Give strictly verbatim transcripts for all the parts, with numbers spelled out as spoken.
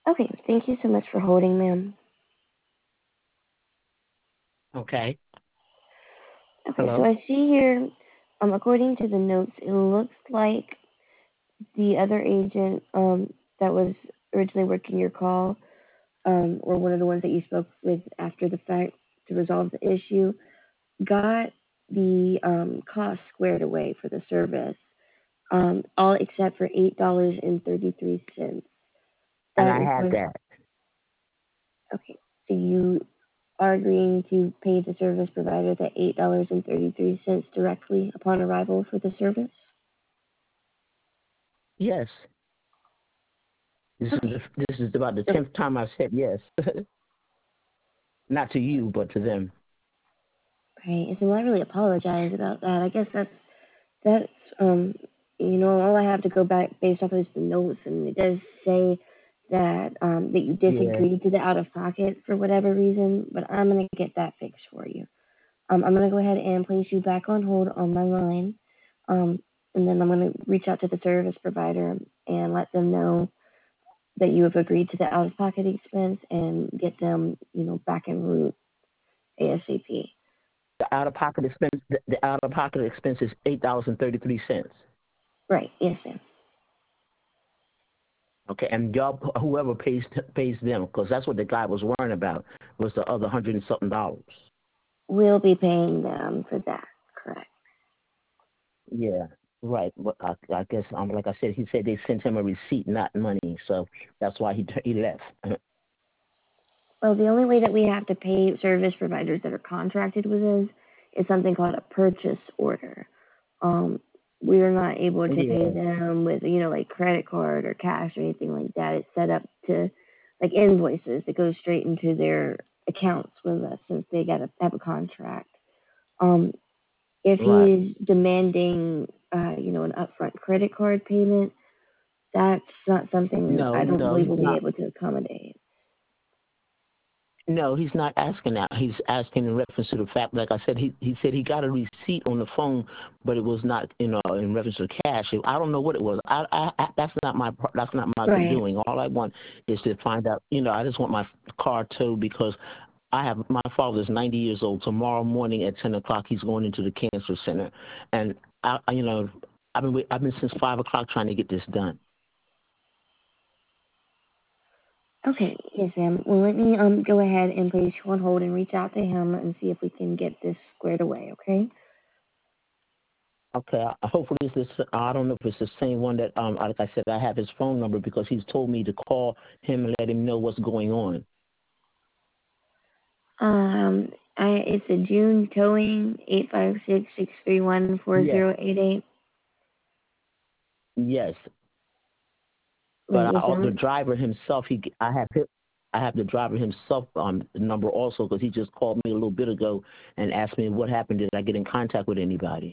Okay, thank you so much for holding, ma'am. Okay. Okay, so Hello. I see here, um, according to the notes, it looks like the other agent um, that was originally working your call, um, or one of the ones that you spoke with after the fact to resolve the issue, got the um, cost squared away for the service, um, all except for eight dollars and thirty three cents. And That I is had going. that. Okay, so you are agreeing to pay the service provider the eight dollars and thirty three cents directly upon arrival for the service. Yes. This is Okay, the, this is about the so tenth time I've said yes. Not to you, but to them. right, so I really apologize about that. I guess that's that's um you know all I have to go back based off is the notes, and it does say that um that you Yeah. disagreed to the out of pocket for whatever reason, but I'm gonna get that fixed for you. Um, I'm gonna go ahead and place you back on hold on my line, um, and then I'm gonna reach out to the service provider and let them know that you have agreed to the out of pocket expense and get them you know back en route ASAP. The out of pocket expense. The, the out of pocket expense is eight dollars and thirty three cents. Right? Yes, ma'am. Okay, and y'all, whoever pays pays them, because that's what the guy was worrying about, was the other hundred and something dollars. We'll be paying them for that. Correct. Yeah, right. But I, I guess, um, like I said, he said they sent him a receipt, not money, so that's why he he left. Well, the only way that we have to pay service providers that are contracted with us is something called a purchase order. Um, we are not able to pay Yeah, them with, you know, like credit card or cash or anything like that. It's set up to like invoices that go straight into their accounts with us since they got to have a contract. Um, if right. he is demanding, uh, you know, an upfront credit card payment, that's not something No, I don't no, believe he's we'll be not. able to accommodate. No, he's not asking that. He's asking in reference to the fact, like I said, he he said he got a receipt on the phone, but it was not, you know, in reference to cash. I don't know what it was. I, I, I that's not my that's not my Right. doing. All I want is to find out. You know, I just want my car towed because I have my father's ninety years old. Tomorrow morning at ten o'clock, he's going into the cancer center, and I, you know, I've been I've been since five o'clock trying to get this done. Okay, yes, ma'am. Well, let me um go ahead and place you on hold and reach out to him and see if we can get this squared away. Okay. Okay, I- hopefully it's this. I don't know if it's the same one that, um, like I said, I have his phone number because he's told me to call him and let him know what's going on. Um, I it's a June towing eight five six six three one four Yes, zero eight eight. yes, but Right, I, yes, al- the ma'am. driver himself, he, I have him, I have the driver himself um the number also because he just called me a little bit ago and asked me what happened. Did I get in contact with anybody?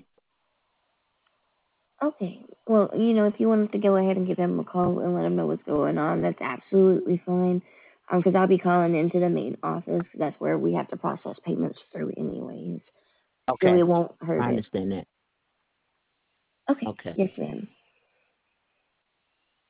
Okay. Well, you know, if you wanted to go ahead and give him a call and let him know what's going on, that's absolutely fine. Um, because I'll be calling into the main office. That's where we have to process payments through, anyways. So Okay, it won't I hurt it. understand that. Okay. Okay. Yes, ma'am.